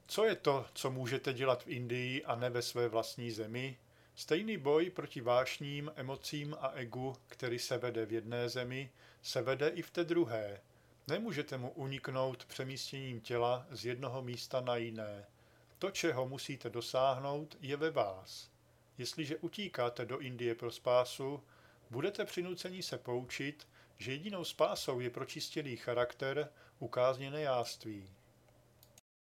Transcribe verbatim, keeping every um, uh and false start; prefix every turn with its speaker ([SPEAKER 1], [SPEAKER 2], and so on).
[SPEAKER 1] Co je to, co můžete dělat v Indii a ne ve své vlastní zemi? Stejný boj proti vášním, emocím a egu, který se vede v jedné zemi, se vede i v té druhé. Nemůžete mu uniknout přemístěním těla z jednoho místa na jiné. To, čeho musíte dosáhnout, je ve vás. Jestliže utíkáte do Indie pro spásu, budete přinuceni se poučit, že jedinou spásou je pročistěný charakter, ukázněné jáství.